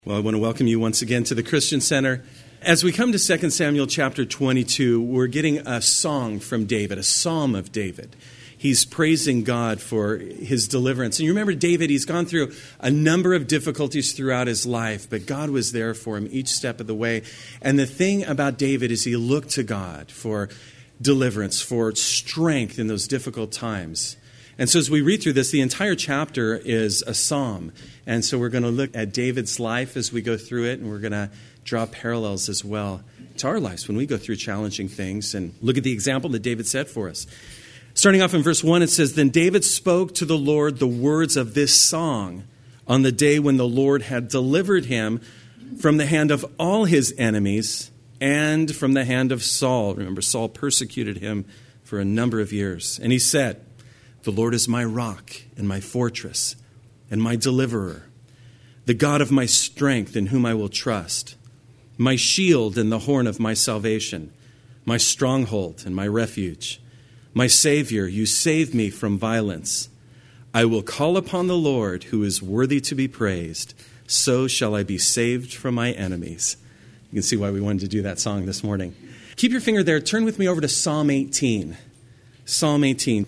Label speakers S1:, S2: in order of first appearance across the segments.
S1: Well, I want to welcome you once again to the Christian Center. As we come to 2 Samuel chapter 22, we're getting a song from David, a psalm of David. He's praising God for his deliverance. And you remember David, he's gone through a number of difficulties throughout his life, but God was there for him each step of the way. And the thing about David is he looked to God for deliverance, for strength in those difficult times. And so as we read through this, the entire chapter is a psalm. And so we're going to look at David's life as we go through it, and we're going to draw parallels as well to our lives when we go through challenging things and look at the example that David set for us. Starting off in verse 1, it says, "Then David spoke to the Lord the words of this song on the day when the Lord had delivered him from the hand of all his enemies and from the hand of Saul." Remember, Saul persecuted him for a number of years. And he said, "The Lord is my rock and my fortress and my deliverer, the God of my strength in whom I will trust, my shield and the horn of my salvation, my stronghold and my refuge, my Savior, you save me from violence. I will call upon the Lord who is worthy to be praised. So shall I be saved from my enemies." You can see why we wanted to do that song this morning. Keep your finger there. Turn with me over to Psalm 18. Psalm 18.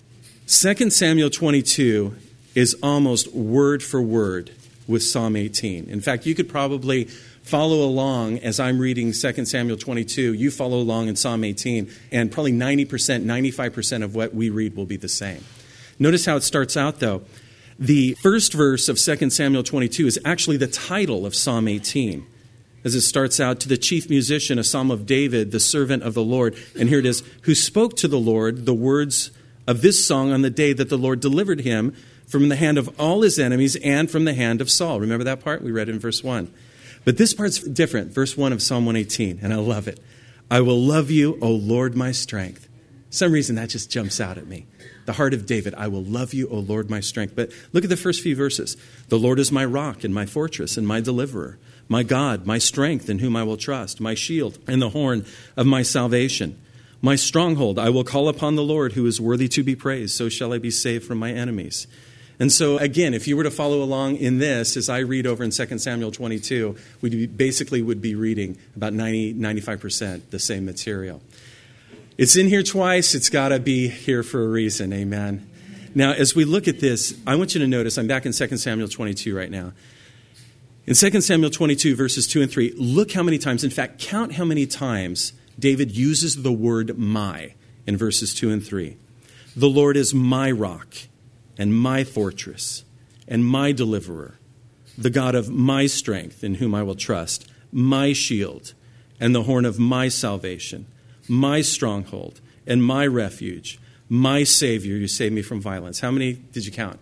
S1: 2 Samuel 22 is almost word for word with Psalm 18. In fact, you could probably follow along as I'm reading 2 Samuel 22. You follow along in Psalm 18, and probably 90%, 95% of what we read will be the same. Notice how it starts out, though. The first verse of 2 Samuel 22 is actually the title of Psalm 18. As it starts out, "To the chief musician, a psalm of David, the servant of the Lord." And here it is, "Who spoke to the Lord the words of this song on the day that the Lord delivered him from the hand of all his enemies and from the hand of Saul." Remember that part? We read it in verse 1. But this part's different. Verse 1 of Psalm 118, and I love it. "I will love you, O Lord, my strength." For some reason, that just jumps out at me. The heart of David, "I will love you, O Lord, my strength." But look at the first few verses. "The Lord is my rock and my fortress and my deliverer, my God, my strength in whom I will trust, my shield and the horn of my salvation. My stronghold, I will call upon the Lord who is worthy to be praised. So shall I be saved from my enemies." And so, again, if you were to follow along in this, as I read over in 2 Samuel 22, we basically would be reading about 95% the same material. It's in here twice. It's got to be here for a reason. Amen. Now, as we look at this, I want you to notice, I'm back in 2 Samuel 22 right now. In 2 Samuel 22, verses 2 and 3, look how many times, in fact, count how many times David uses the word "my" in verses 2 and 3. "The Lord is my rock and my fortress and my deliverer, the God of my strength in whom I will trust, my shield and the horn of my salvation, my stronghold and my refuge, my Savior, you save me from violence." How many did you count?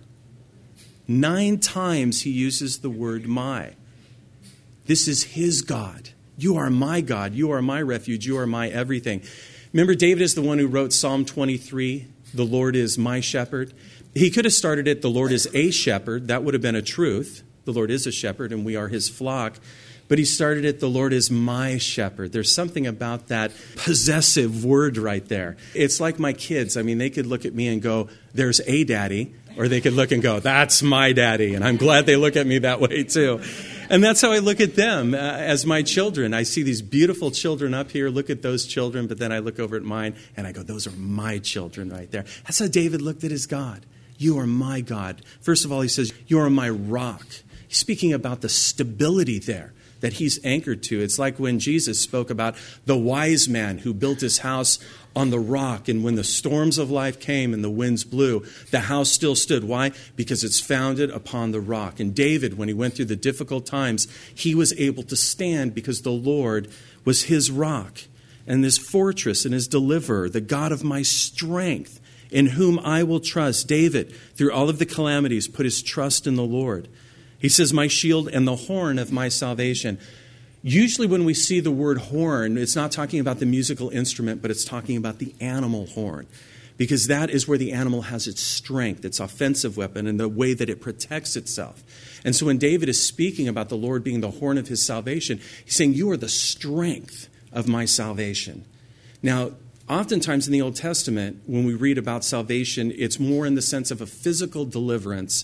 S1: 9 times he uses the word "my." This is his God. You are my God. You are my refuge. You are my everything. Remember, David is the one who wrote Psalm 23, "The Lord is my shepherd." He could have started it, "The Lord is a shepherd." That would have been a truth. The Lord is a shepherd and we are his flock. But he started it, "The Lord is my shepherd." There's something about that possessive word right there. It's like my kids. I mean, they could look at me and go, "There's a daddy," or they could look and go, "That's my daddy." And I'm glad they look at me that way too. And that's how I look at them as my children. I see these beautiful children up here. Look at those children. But then I look over at mine and I go, "Those are my children right there." That's how David looked at his God. "You are my God." First of all, he says, "You are my rock." He's speaking about the stability there that he's anchored to. It's like when Jesus spoke about the wise man who built his house on the rock, and when the storms of life came and the winds blew, the house still stood. Why? Because it's founded upon the rock. And David, when he went through the difficult times, he was able to stand because the Lord was his rock and his fortress and his deliverer, the God of my strength, in whom I will trust. David, through all of the calamities, put his trust in the Lord. He says, "My shield and the horn of my salvation." Usually when we see the word horn, it's not talking about the musical instrument, but it's talking about the animal horn, because that is where the animal has its strength, its offensive weapon, and the way that it protects itself. And so when David is speaking about the Lord being the horn of his salvation, he's saying, "You are the strength of my salvation." Now, oftentimes in the Old Testament, when we read about salvation, it's more in the sense of a physical deliverance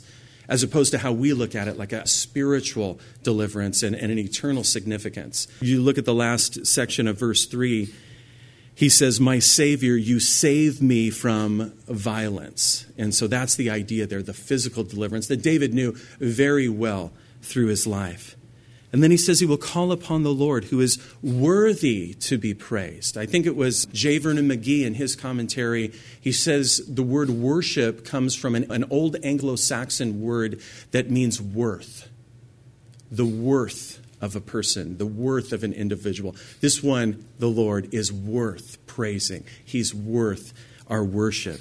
S1: as opposed to how we look at it, like a spiritual deliverance and an eternal significance. You look at the last section of verse 3, he says, my Savior, you save me from violence. And so that's the idea there, the physical deliverance that David knew very well through his life. And then he says he will call upon the Lord who is worthy to be praised. I think it was J. Vernon McGee in his commentary. He says the word worship comes from an old Anglo-Saxon word that means worth. The worth of a person, the worth of an individual. This one, the Lord, is worth praising. He's worth our worship.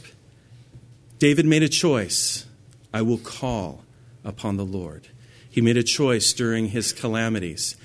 S1: David made a choice. I will call upon the Lord. He made a choice during his calamities.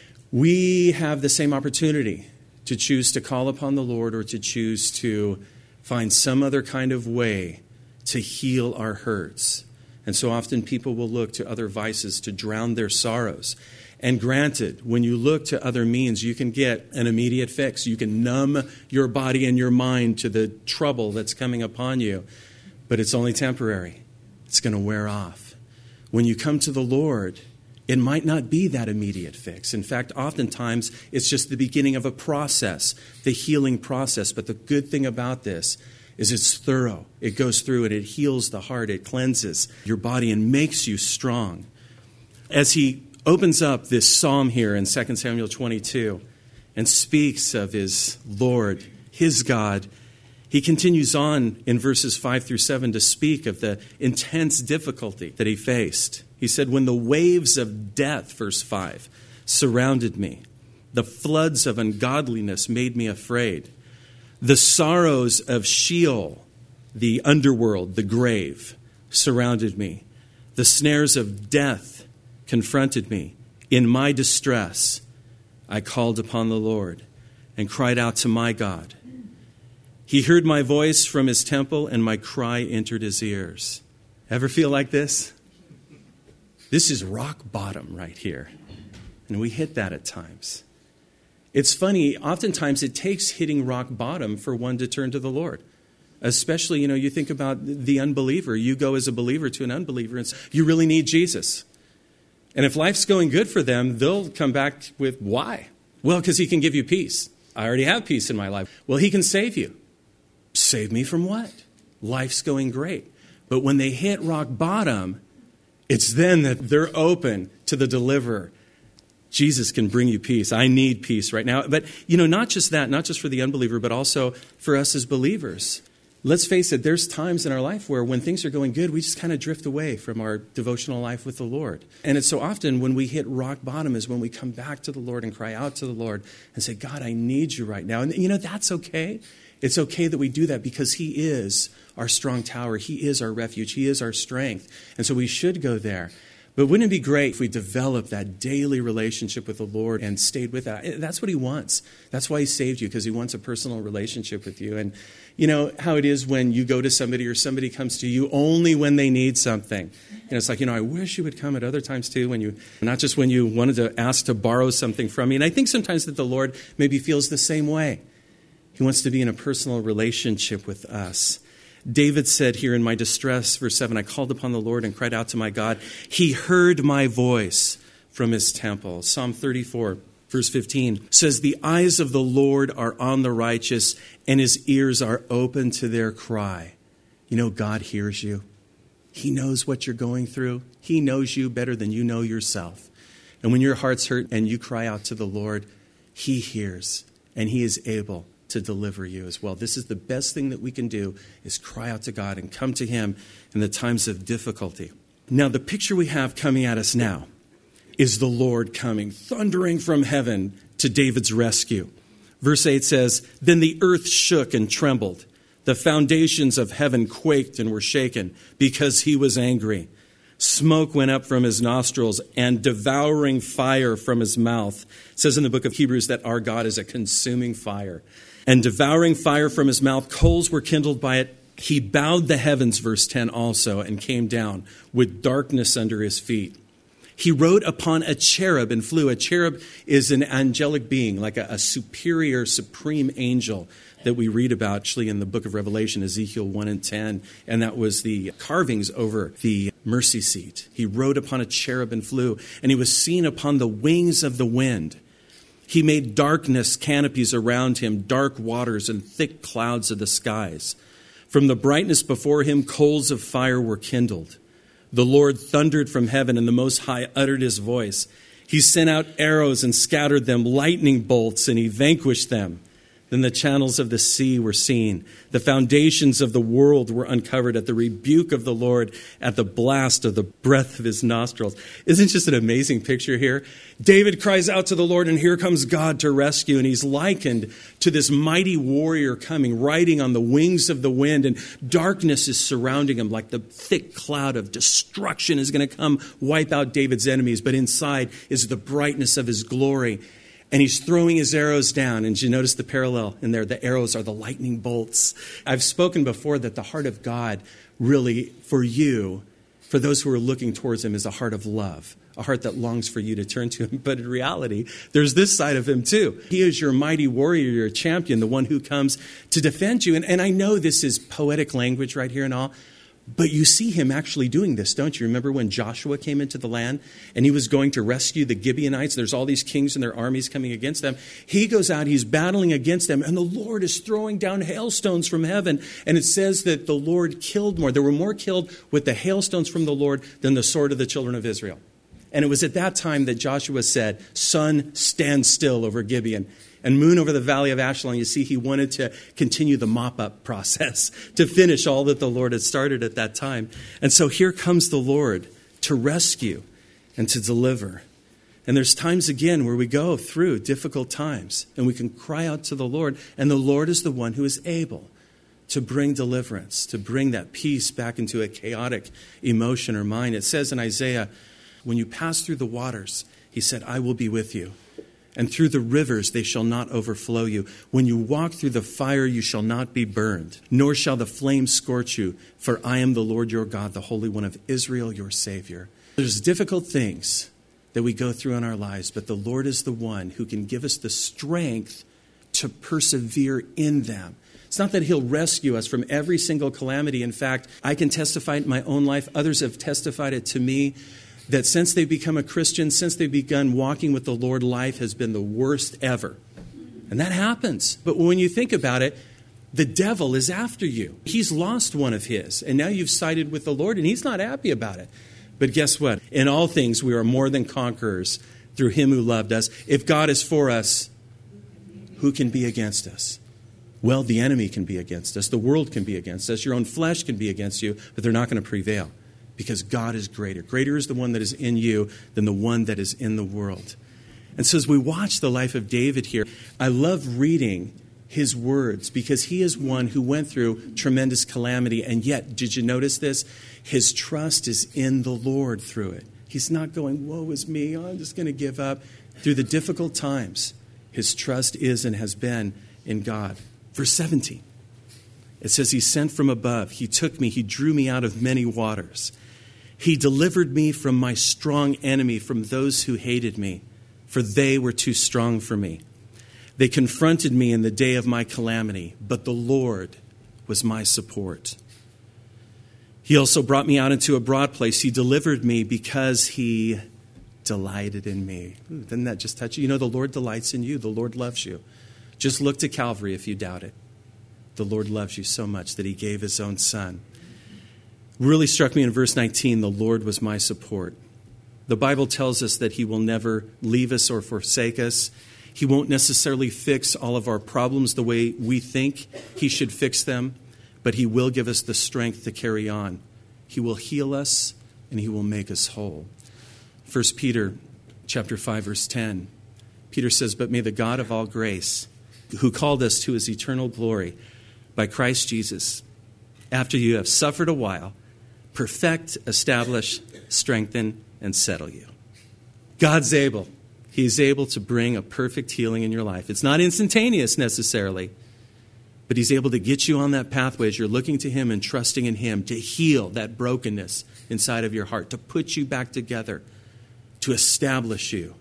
S1: We have the same opportunity to choose to call upon the Lord or to choose to find some other kind of way to heal our hurts. And so often people will look to other vices to drown their sorrows. And granted, when you look to other means, you can get an immediate fix. You can numb your body and your mind to the trouble that's coming upon you. But it's only temporary. It's going to wear off. When you come to the Lord, it might not be that immediate fix. In fact, oftentimes, it's just the beginning of a process, the healing process. But the good thing about this is it's thorough. It goes through and it heals the heart. It cleanses your body and makes you strong. As he opens up this psalm here in 2 Samuel 22 and speaks of his Lord, his God, he continues on in verses 5 through 7 to speak of the intense difficulty that he faced. He said, when the waves of death, verse 5, surrounded me, the floods of ungodliness made me afraid. The sorrows of Sheol, the underworld, the grave, surrounded me. The snares of death confronted me. In my distress, I called upon the Lord and cried out to my God. He heard my voice from his temple, and my cry entered his ears. Ever feel like this? This is rock bottom right here. And we hit that at times. It's funny, oftentimes it takes hitting rock bottom for one to turn to the Lord. Especially, you think about the unbeliever. You go as a believer to an unbeliever and say, you really need Jesus. And if life's going good for them, they'll come back with, why? Well, because he can give you peace. I already have peace in my life. Well, he can save you. Save me from what? Life's going great. But when they hit rock bottom, it's then that they're open to the deliverer. Jesus can bring you peace. I need peace right now. But, not just that, not just for the unbeliever, but also for us as believers. Let's face it, there's times in our life where when things are going good, we just kind of drift away from our devotional life with the Lord. And it's so often when we hit rock bottom is when we come back to the Lord and cry out to the Lord and say, God, I need you right now. And that's okay. It's okay that we do that because he is our strong tower. He is our refuge. He is our strength. And so we should go there. But wouldn't it be great if we developed that daily relationship with the Lord and stayed with that? That's what he wants. That's why he saved you, because he wants a personal relationship with you. And you know how it is when you go to somebody or somebody comes to you only when they need something. And it's like, I wish you would come at other times too, not just when you wanted to ask to borrow something from me. And I think sometimes that the Lord maybe feels the same way. He wants to be in a personal relationship with us. David said here in my distress, verse 7, I called upon the Lord and cried out to my God. He heard my voice from his temple. Psalm 34, verse 15 says, the eyes of the Lord are on the righteous, and his ears are open to their cry. God hears you. He knows what you're going through. He knows you better than you know yourself. And when your heart's hurt and you cry out to the Lord, he hears, and he is able to deliver you as well. This is the best thing that we can do, is cry out to God and come to him in the times of difficulty. Now, the picture we have coming at us now is the Lord coming, thundering from heaven to David's rescue. Verse 8 says, then the earth shook and trembled. The foundations of heaven quaked and were shaken because he was angry. Smoke went up from his nostrils and devouring fire from his mouth. It says in the book of Hebrews that our God is a consuming fire. And devouring fire from his mouth, coals were kindled by it. He bowed the heavens, verse 10 also, and came down with darkness under his feet. He rode upon a cherub and flew. A cherub is an angelic being, like a superior, supreme angel that we read about actually in the book of Revelation, Ezekiel 1 and 10, and that was the carvings over the mercy seat. He rode upon a cherub and flew, and he was seen upon the wings of the wind. He made darkness canopies around him, dark waters and thick clouds of the skies. From the brightness before him, coals of fire were kindled. The Lord thundered from heaven, and the Most High uttered his voice. He sent out arrows and scattered them, lightning bolts, and he vanquished them. Then the channels of the sea were seen. The foundations of the world were uncovered at the rebuke of the Lord, at the blast of the breath of his nostrils. Isn't it just an amazing picture here? David cries out to the Lord, and here comes God to rescue. And he's likened to this mighty warrior coming, riding on the wings of the wind. And darkness is surrounding him like the thick cloud of destruction is going to come, wipe out David's enemies. But inside is the brightness of his glory. And he's throwing his arrows down. And you notice the parallel in there. The arrows are the lightning bolts. I've spoken before that the heart of God really, for you, for those who are looking towards him, is a heart of love, a heart that longs for you to turn to him. But in reality, there's this side of him too. He is your mighty warrior, your champion, the one who comes to defend you. And I know this is poetic language right here and all, but you see him actually doing this, don't you? Remember when Joshua came into the land and he was going to rescue the Gibeonites? There's all these kings and their armies coming against them. He goes out, he's battling against them, and the Lord is throwing down hailstones from heaven. And it says that the Lord killed more. There were more killed with the hailstones from the Lord than the sword of the children of Israel. And it was at that time that Joshua said, "Sun, stand still over Gibeon, and moon over the valley of Ashkelon." You see, he wanted to continue the mop-up process, to finish all that the Lord had started at that time. And so here comes the Lord to rescue and to deliver. And there's times again where we go through difficult times, and we can cry out to the Lord, and the Lord is the one who is able to bring deliverance, to bring that peace back into a chaotic emotion or mind. It says in Isaiah, when you pass through the waters, he said, I will be with you. And through the rivers, they shall not overflow you. When you walk through the fire, you shall not be burned, nor shall the flames scorch you. For I am the Lord your God, the Holy One of Israel, your Savior. There's difficult things that we go through in our lives, but the Lord is the one who can give us the strength to persevere in them. It's not that he'll rescue us from every single calamity. In fact, I can testify in my own life. Others have testified it to me, that since they've become a Christian, since they've begun walking with the Lord, life has been the worst ever. And that happens. But when you think about it, the devil is after you. He's lost one of his, and now you've sided with the Lord, and he's not happy about it. But guess what? In all things, we are more than conquerors through him who loved us. If God is for us, who can be against us? Well, the enemy can be against us. The world can be against us. Your own flesh can be against you, but they're not going to prevail. Because God is greater. Greater is the one that is in you than the one that is in the world. And so as we watch the life of David here, I love reading his words because he is one who went through tremendous calamity. And yet, did you notice this? His trust is in the Lord through it. He's not going, woe is me, I'm just going to give up. Through the difficult times, his trust is and has been in God. Verse 17, it says, he sent from above. He took me. He drew me out of many waters. He delivered me from my strong enemy, from those who hated me, for they were too strong for me. They confronted me in the day of my calamity, but the Lord was my support. He also brought me out into a broad place. He delivered me because he delighted in me. Ooh, doesn't that just touch you? You know, the Lord delights in you. The Lord loves you. Just look to Calvary if you doubt it. The Lord loves you so much that he gave his own son. Really struck me in verse 19, the Lord was my support. The Bible tells us that he will never leave us or forsake us. He won't necessarily fix all of our problems the way we think he should fix them, but he will give us the strength to carry on. He will heal us and he will make us whole. 1 Peter chapter 5, verse 10, Peter says, but may the God of all grace, who called us to his eternal glory by Christ Jesus, after you have suffered a while, perfect, establish, strengthen, and settle you. God's able. He's able to bring a perfect healing in your life. It's not instantaneous necessarily, but he's able to get you on that pathway as you're looking to him and trusting in him to heal that brokenness inside of your heart, to put you back together, to establish you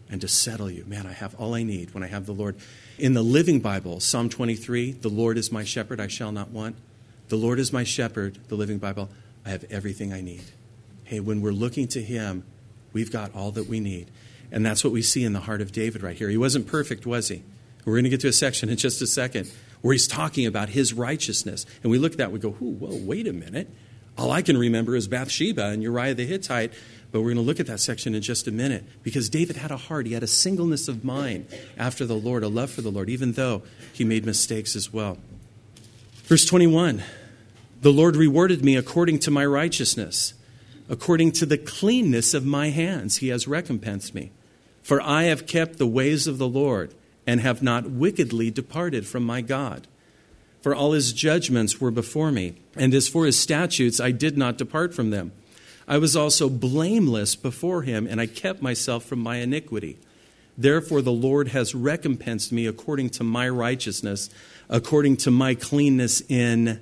S1: and to settle you. Man, I have all I need when I have the Lord. In the Living Bible, Psalm 23, the Lord is my shepherd, I shall not want. The Lord is my shepherd, the Living Bible, I have everything I need. Hey, when we're looking to him, we've got all that we need. And that's what we see in the heart of David right here. He wasn't perfect, was he? We're going to get to a section in just a second where he's talking about his righteousness. And we look at that, we go, whoa, wait a minute. All I can remember is Bathsheba and Uriah the Hittite. But we're going to look at that section in just a minute because David had a heart. He had a singleness of mind after the Lord, a love for the Lord, even though he made mistakes as well. Verse 21, the Lord rewarded me according to my righteousness. According to the cleanness of my hands, he has recompensed me. For I have kept the ways of the Lord and have not wickedly departed from my God. For all his judgments were before me, and as for his statutes, I did not depart from them. I was also blameless before him, and I kept myself from my iniquity. Therefore the Lord has recompensed me according to my righteousness, according to my cleanness in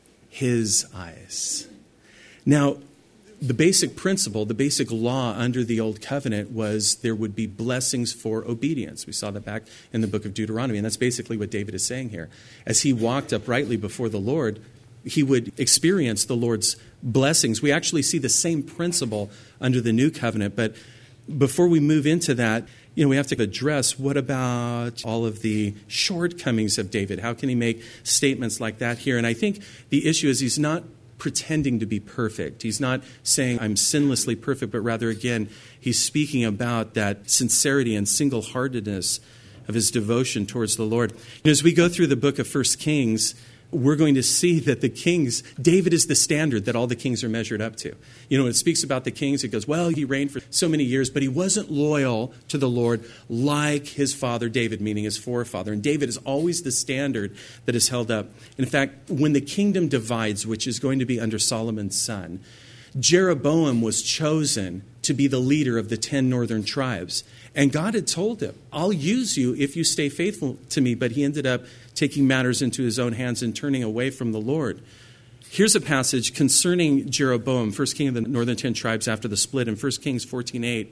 S1: his eyes. Now, the basic principle, the basic law under the Old Covenant was there would be blessings for obedience. We saw that back in the book of Deuteronomy, and that's basically what David is saying here. As he walked uprightly before the Lord, he would experience the Lord's blessings. We actually see the same principle under the New Covenant, but before we move into that, we have to address what about all of the shortcomings of David? How can he make statements like that here? And I think the issue is he's not pretending to be perfect. He's not saying I'm sinlessly perfect, but rather, again, he's speaking about that sincerity and single-heartedness of his devotion towards the Lord. As we go through the book of 1 Kings, we're going to see that David is the standard that all the kings are measured up to. When it speaks about the kings, it goes, well, he reigned for so many years, but he wasn't loyal to the Lord like his father David, meaning his forefather. And David is always the standard that is held up. In fact, when the kingdom divides, which is going to be under Solomon's son, Jeroboam was chosen to be the leader of the 10 northern tribes. And God had told him, I'll use you if you stay faithful to me. But he ended up taking matters into his own hands and turning away from the Lord. Here's a passage concerning Jeroboam, first king of the northern 10 tribes after the split in 1 Kings 14:8.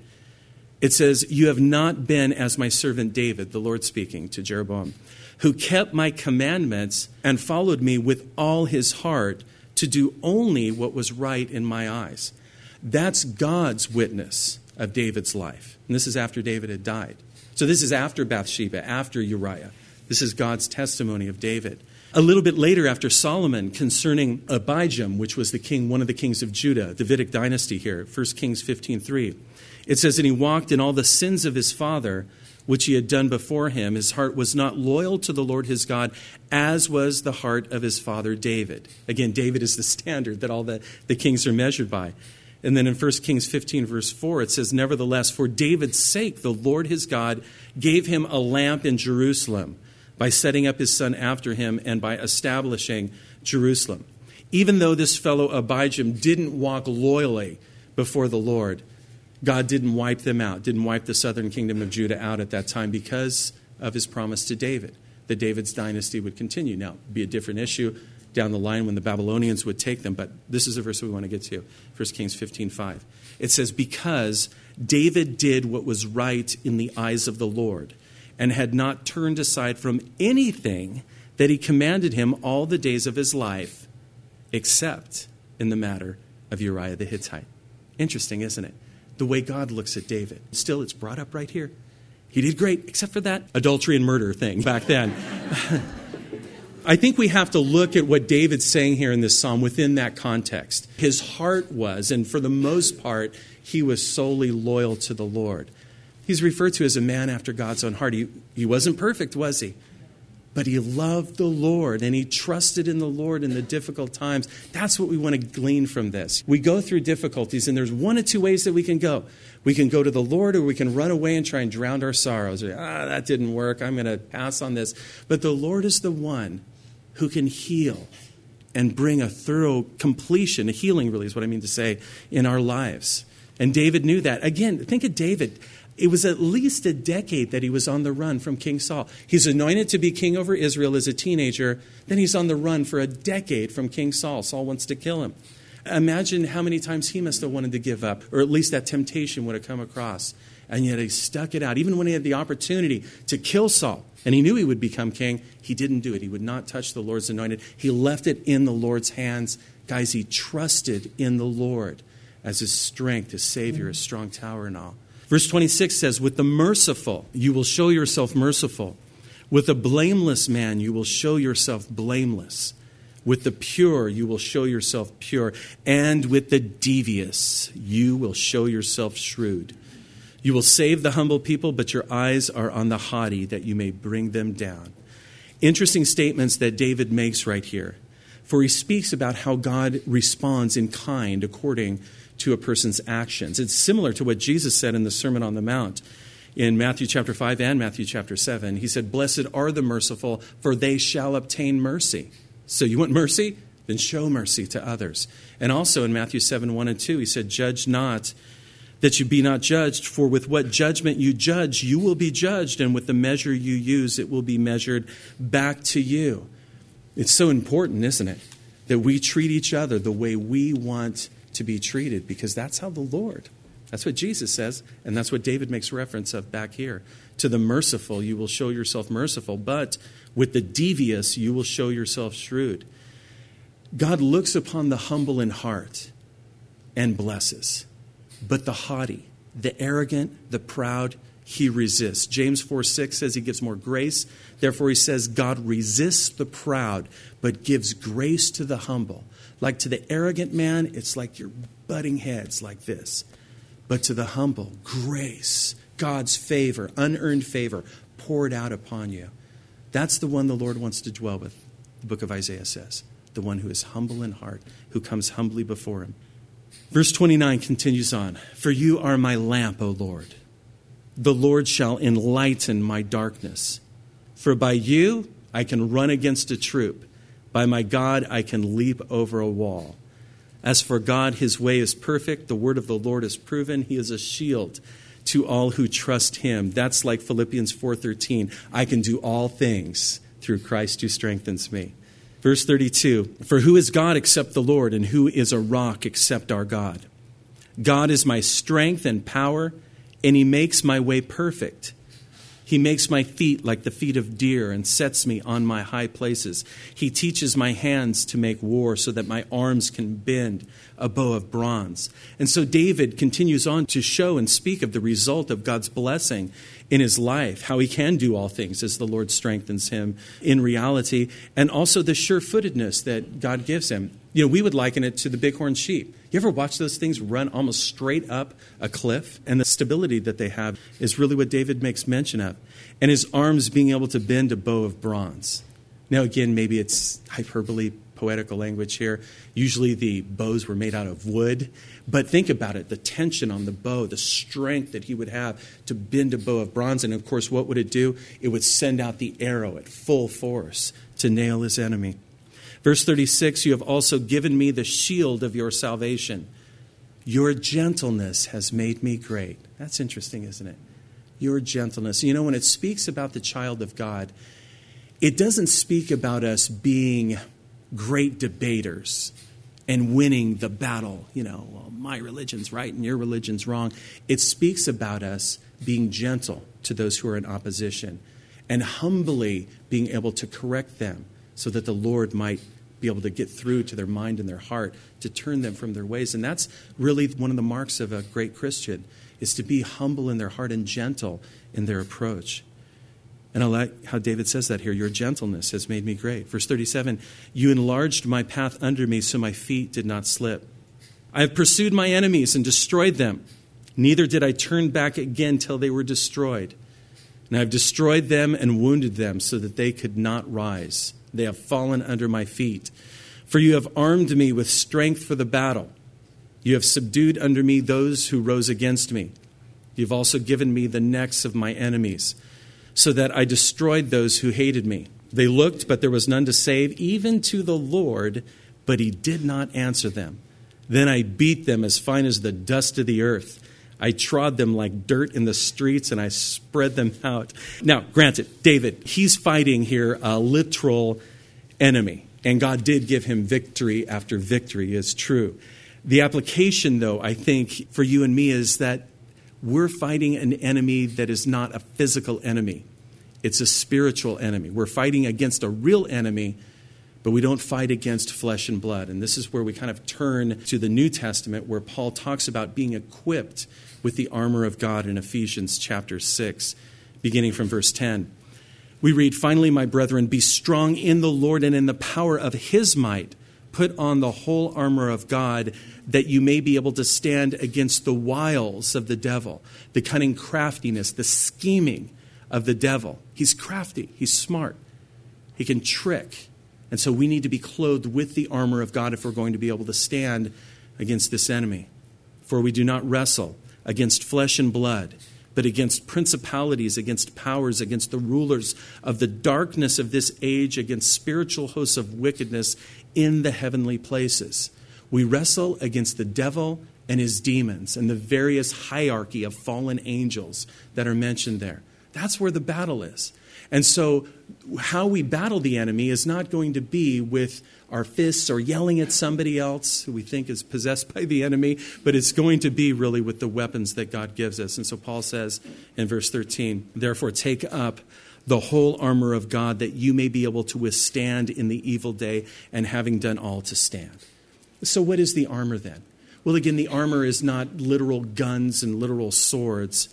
S1: It says, you have not been as my servant David, the Lord speaking to Jeroboam, who kept my commandments and followed me with all his heart to do only what was right in my eyes. That's God's witness of David's life. And this is after David had died. So this is after Bathsheba, after Uriah. This is God's testimony of David. A little bit later after Solomon, concerning Abijam, which was one of the kings of Judah, the Davidic dynasty here, 1 Kings 15:3. It says, and he walked in all the sins of his father, which he had done before him. His heart was not loyal to the Lord his God, as was the heart of his father David. Again, David is the standard that all the kings are measured by. And then in 1 Kings 15, verse 4, it says, nevertheless, for David's sake, the Lord his God gave him a lamp in Jerusalem by setting up his son after him and by establishing Jerusalem. Even though this fellow Abijam didn't walk loyally before the Lord, God didn't wipe them out, didn't wipe the southern kingdom of Judah out at that time because of his promise to David, that David's dynasty would continue. Now, it'd be a different issue down the line when the Babylonians would take them, but this is the verse we want to get to, 1 Kings 15:5. It says, because David did what was right in the eyes of the Lord and had not turned aside from anything that he commanded him all the days of his life, except in the matter of Uriah the Hittite. Interesting, isn't it? The way God looks at David. Still, it's brought up right here. He did great, except for that adultery and murder thing back then. I think we have to look at what David's saying here in this psalm within that context. His heart was, and for the most part, he was solely loyal to the Lord. He's referred to as a man after God's own heart. He wasn't perfect, was he? But he loved the Lord, and he trusted in the Lord in the difficult times. That's what we want to glean from this. We go through difficulties, and there's one of two ways that we can go. We can go to the Lord, or we can run away and try and drown our sorrows. That didn't work. I'm going to pass on this. But the Lord is the one who can heal and bring a thorough completion, a healing really is what I mean to say, in our lives. And David knew that. Again, think of David. It was at least a decade that he was on the run from King Saul. He's anointed to be king over Israel as a teenager. Then he's on the run for a decade from King Saul. Saul wants to kill him. Imagine how many times he must have wanted to give up, or at least that temptation would have come across And yet he stuck it out. Even when he had the opportunity to kill Saul, and he knew he would become king, he didn't do it. He would not touch the Lord's anointed. He left it in the Lord's hands. Guys, he trusted in the Lord as his strength, his Savior, his strong tower and all. Verse 26 says, with the merciful, you will show yourself merciful. With the blameless man, you will show yourself blameless. With the pure, you will show yourself pure. And with the devious, you will show yourself shrewd. You will save the humble people, but your eyes are on the haughty, that you may bring them down. Interesting statements that David makes right here. For he speaks about how God responds in kind according to a person's actions. It's similar to what Jesus said in the Sermon on the Mount in Matthew chapter 5 and Matthew chapter 7. He said, blessed are the merciful, for they shall obtain mercy. So you want mercy? Then show mercy to others. And also in Matthew 7, 1 and 2, he said, judge not, that you be not judged, for with what judgment you judge, you will be judged, and with the measure you use, it will be measured back to you. It's so important, isn't it, that we treat each other the way we want to be treated, because that's how the Lord, that's what Jesus says, and that's what David makes reference of back here. To the merciful, you will show yourself merciful, but with the devious, you will show yourself shrewd. God looks upon the humble in heart and blesses. But the haughty, the arrogant, the proud, he resists. James 4:6 says he gives more grace. Therefore he says God resists the proud, but gives grace to the humble. Like to the arrogant man, it's like you're butting heads like this. But to the humble, grace, God's favor, unearned favor poured out upon you. That's the one the Lord wants to dwell with, the book of Isaiah says. The one who is humble in heart, who comes humbly before him. Verse 29 continues on. For you are my lamp, O Lord. The Lord shall enlighten my darkness. For by you I can run against a troop. By my God I can leap over a wall. As for God, his way is perfect. The word of the Lord is proven. He is a shield to all who trust him. That's like Philippians 4:13. I can do all things through Christ who strengthens me. Verse 32, for who is God except the Lord, and who is a rock except our God? God is my strength and power, and he makes my way perfect. He makes my feet like the feet of deer and sets me on my high places. He teaches my hands to make war so that my arms can bend a bow of bronze. And so David continues on to show and speak of the result of God's blessing in his life, how he can do all things as the Lord strengthens him in reality, and also the sure-footedness that God gives him. You know, we would liken it to the bighorn sheep. You ever watch those things run almost straight up a cliff? And the stability that they have is really what David makes mention of. And his arms being able to bend a bow of bronze. Now, again, maybe it's hyperbole, poetical language here. Usually the bows were made out of wood. But think about it, the tension on the bow, the strength that he would have to bend a bow of bronze. And, of course, what would it do? It would send out the arrow at full force to nail his enemy. Verse 36, you have also given me the shield of your salvation. Your gentleness has made me great. That's interesting, isn't it? Your gentleness. You know, when it speaks about the child of God, it doesn't speak about us being great debaters and winning the battle. You know, well, my religion's right and your religion's wrong. It speaks about us being gentle to those who are in opposition and humbly being able to correct them, so that the Lord might be able to get through to their mind and their heart to turn them from their ways. And that's really one of the marks of a great Christian, is to be humble in their heart and gentle in their approach. And I like how David says that here. Your gentleness has made me great. Verse 37, you enlarged my path under me so my feet did not slip. I have pursued my enemies and destroyed them. Neither did I turn back again till they were destroyed. And I have destroyed them and wounded them so that they could not rise. They have fallen under my feet. For you have armed me with strength for the battle. You have subdued under me those who rose against me. You have also given me the necks of my enemies, so that I destroyed those who hated me. They looked, but there was none to save, even to the Lord, but he did not answer them. Then I beat them as fine as the dust of the earth. I trod them like dirt in the streets, and I spread them out. Now, granted, David, he's fighting here a literal enemy, and God did give him victory after victory, is true. The application, though, I think, for you and me is that we're fighting an enemy that is not a physical enemy. It's a spiritual enemy. We're fighting against a real enemy, but we don't fight against flesh and blood. And this is where we kind of turn to the New Testament, where Paul talks about being equipped with the armor of God in Ephesians chapter 6, beginning from verse 10. We read, "Finally, my brethren, be strong in the Lord and in the power of his might. Put on the whole armor of God, that you may be able to stand against the wiles of the devil," the cunning craftiness, the scheming of the devil. He's crafty. He's smart. He can trick. And so we need to be clothed with the armor of God if we're going to be able to stand against this enemy. "For we do not wrestle against flesh and blood, but against principalities, against powers, against the rulers of the darkness of this age, against spiritual hosts of wickedness in the heavenly places." We wrestle against the devil and his demons and the various hierarchy of fallen angels that are mentioned there. That's where the battle is. And so how we battle the enemy is not going to be with our fists or yelling at somebody else who we think is possessed by the enemy, but it's going to be really with the weapons that God gives us. And so Paul says in verse 13, "Therefore take up the whole armor of God, that you may be able to withstand in the evil day, and having done all to stand." So what is the armor then? Well, again, the armor is not literal guns and literal swords.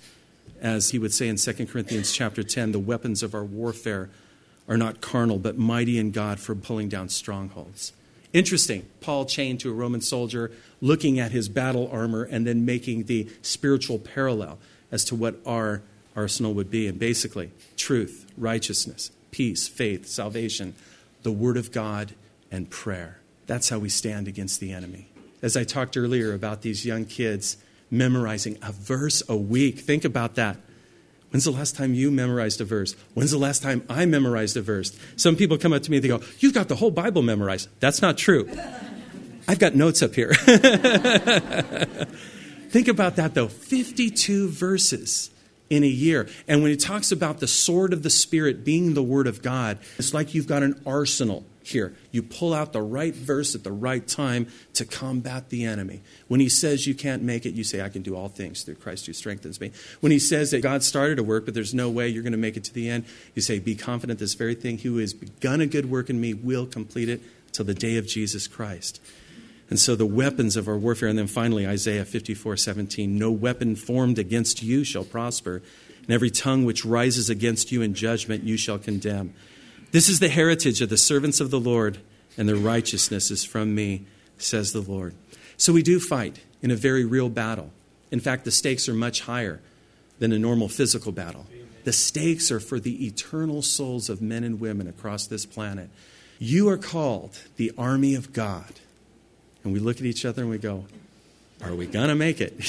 S1: As he would say in 2 Corinthians chapter 10, the weapons of our warfare are not carnal, but mighty in God for pulling down strongholds. Interesting, Paul chained to a Roman soldier, looking at his battle armor and then making the spiritual parallel as to what our arsenal would be. And basically, truth, righteousness, peace, faith, salvation, the word of God, and prayer. That's how we stand against the enemy. As I talked earlier about these young kids memorizing a verse a week. Think about that. When's the last time you memorized a verse? When's the last time I memorized a verse? Some people come up to me and they go, "You've got the whole Bible memorized." That's not true. I've got notes up here. Think about that, though. 52 verses in a year. And when it talks about the sword of the Spirit being the Word of God, it's like you've got an arsenal here. You pull out the right verse at the right time to combat the enemy. When he says you can't make it, you say, "I can do all things through Christ who strengthens me." When he says that God started a work, but there's no way you're going to make it to the end, you say, "Be confident this very thing, who has begun a good work in me will complete it till the day of Jesus Christ." And so the weapons of our warfare. And then finally, Isaiah 54:17, "No weapon formed against you shall prosper, and every tongue which rises against you in judgment you shall condemn. This is the heritage of the servants of the Lord, and their righteousness is from me, says the Lord." So we do fight in a very real battle. In fact, the stakes are much higher than a normal physical battle. The stakes are for the eternal souls of men and women across this planet. You are called the army of God. And we look at each other and we go, are we going to make it?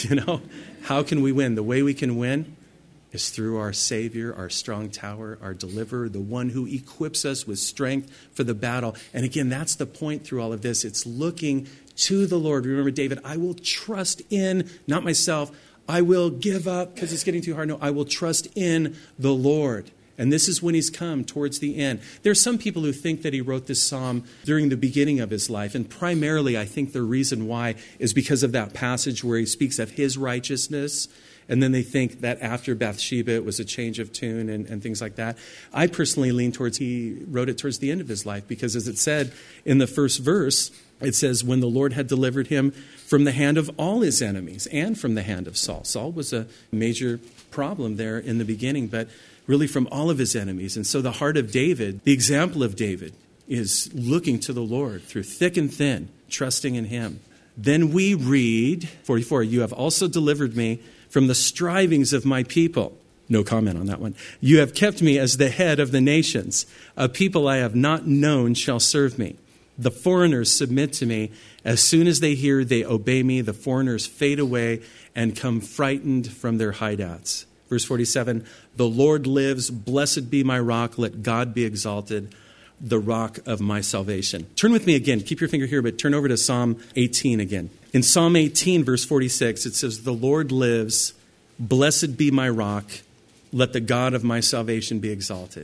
S1: How can we win? The way we can win is through our Savior, our strong tower, our deliverer, the one who equips us with strength for the battle. And again, that's the point through all of this. It's looking to the Lord. Remember David, "I will trust in," not myself, "I will give up because it's getting too hard." No, I will trust in the Lord. And this is when he's come towards the end. There are some people who think that he wrote this psalm during the beginning of his life. And primarily, I think the reason why is because of that passage where he speaks of his righteousness. And then they think that after Bathsheba, it was a change of tune and things like that. I personally lean towards he wrote it towards the end of his life because, as it said in the first verse, it says, "When the Lord had delivered him from the hand of all his enemies and from the hand of Saul." Saul was a major problem there in the beginning, but really from all of his enemies. And so the heart of David, the example of David, is looking to the Lord through thick and thin, trusting in him. Then we read, 44, "You have also delivered me from the strivings of my people." No comment on that one. "You have kept me as the head of the nations. A people I have not known shall serve me. The foreigners submit to me. As soon as they hear, they obey me. The foreigners fade away and come frightened from their hideouts." Verse 47, "The Lord lives. Blessed be my rock. Let God be exalted, the rock of my salvation." Turn with me again. Keep your finger here, but turn over to Psalm 18 again. In Psalm 18, verse 46, it says, "The Lord lives. Blessed be my rock. Let the God of my salvation be exalted."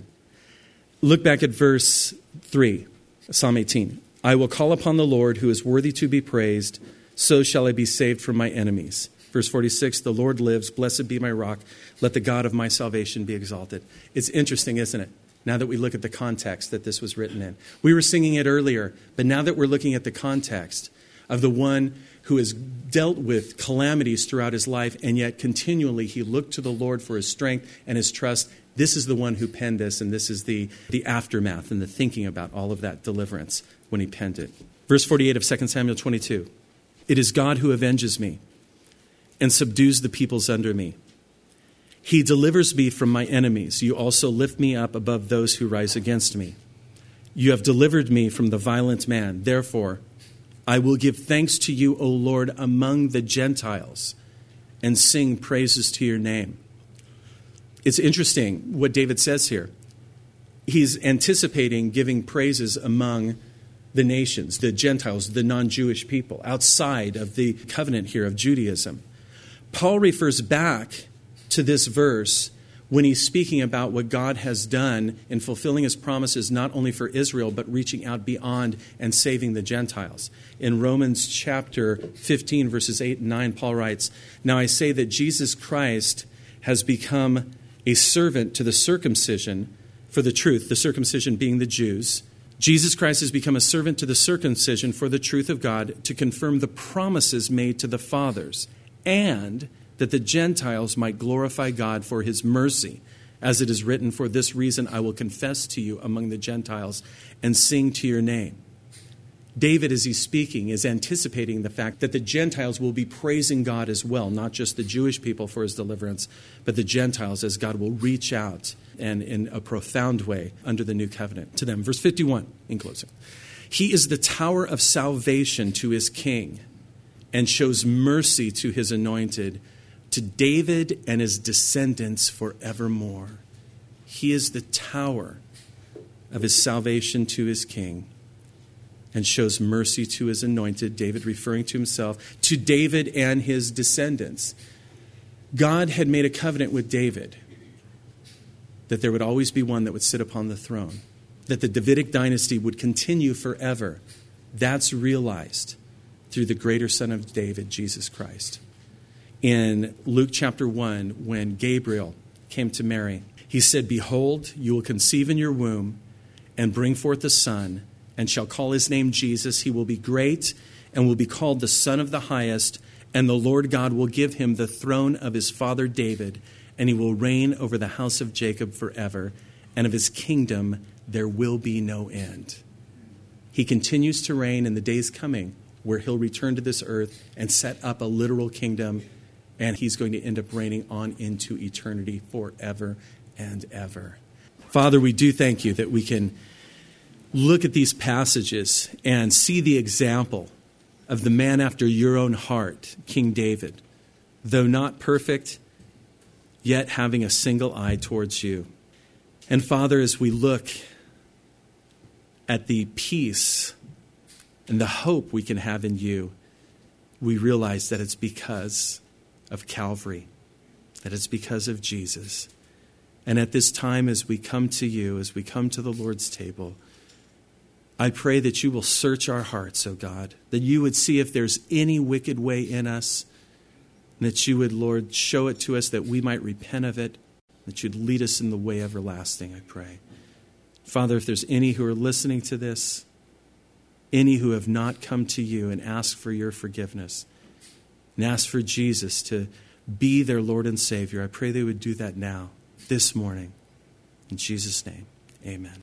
S1: Look back at verse 3, Psalm 18. "I will call upon the Lord who is worthy to be praised. So shall I be saved from my enemies." Verse 46, the Lord lives, blessed be my rock, let the God of my salvation be exalted. It's interesting, isn't it? Now that we look at the context that this was written in. We were singing it earlier, but now that we're looking at the context of the one who has dealt with calamities throughout his life, and yet continually he looked to the Lord for his strength and his trust, this is the one who penned this, and this is the aftermath and the thinking about all of that deliverance when he penned it. Verse 48 of 2 Samuel 22, it is God who avenges me and subdues the peoples under me. He delivers me from my enemies. You also lift me up above those who rise against me. You have delivered me from the violent man. Therefore, I will give thanks to you, O Lord, among the Gentiles, and sing praises to your name. It's interesting what David says here. He's anticipating giving praises among the nations, the Gentiles, the non-Jewish people, outside of the covenant here of Judaism. Paul refers back to this verse when he's speaking about what God has done in fulfilling his promises, not only for Israel, but reaching out beyond and saving the Gentiles. In Romans chapter 15, verses 8 and 9, Paul writes, now I say that Jesus Christ has become a servant to the circumcision for the truth, the circumcision being the Jews. Jesus Christ has become a servant to the circumcision for the truth of God, to confirm the promises made to the fathers, and that the Gentiles might glorify God for his mercy. As it is written, for this reason I will confess to you among the Gentiles and sing to your name. David, as he's speaking, is anticipating the fact that the Gentiles will be praising God as well, not just the Jewish people for his deliverance, but the Gentiles as God will reach out and in a profound way under the new covenant to them. Verse 51, in closing. He is the tower of salvation to his king and shows mercy to his anointed, to David and his descendants forevermore. He is the tower of his salvation to his king and shows mercy to his anointed, David referring to himself, to David and his descendants. God had made a covenant with David that there would always be one that would sit upon the throne, that the Davidic dynasty would continue forever. That's realized through the greater Son of David, Jesus Christ. In Luke chapter 1, when Gabriel came to Mary, he said, behold, you will conceive in your womb and bring forth a son, and shall call his name Jesus. He will be great and will be called the Son of the Highest, and the Lord God will give him the throne of his father David, and he will reign over the house of Jacob forever, and of his kingdom there will be no end. He continues to reign in the days coming where he'll return to this earth and set up a literal kingdom, and he's going to end up reigning on into eternity forever and ever. Father, we do thank you that we can look at these passages and see the example of the man after your own heart, King David, though not perfect, yet having a single eye towards you. And Father, as we look at the peace and the hope we can have in you, we realize that it's because of Calvary, that it's because of Jesus. And at this time, as we come to you, as we come to the Lord's table, I pray that you will search our hearts, O God, that you would see if there's any wicked way in us, and that you would, Lord, show it to us that we might repent of it, that you'd lead us in the way everlasting, I pray. Father, if there's any who are listening to this, any who have not come to you and asked for your forgiveness, and asked for Jesus to be their Lord and Savior, I pray they would do that now, this morning. In Jesus' name, amen.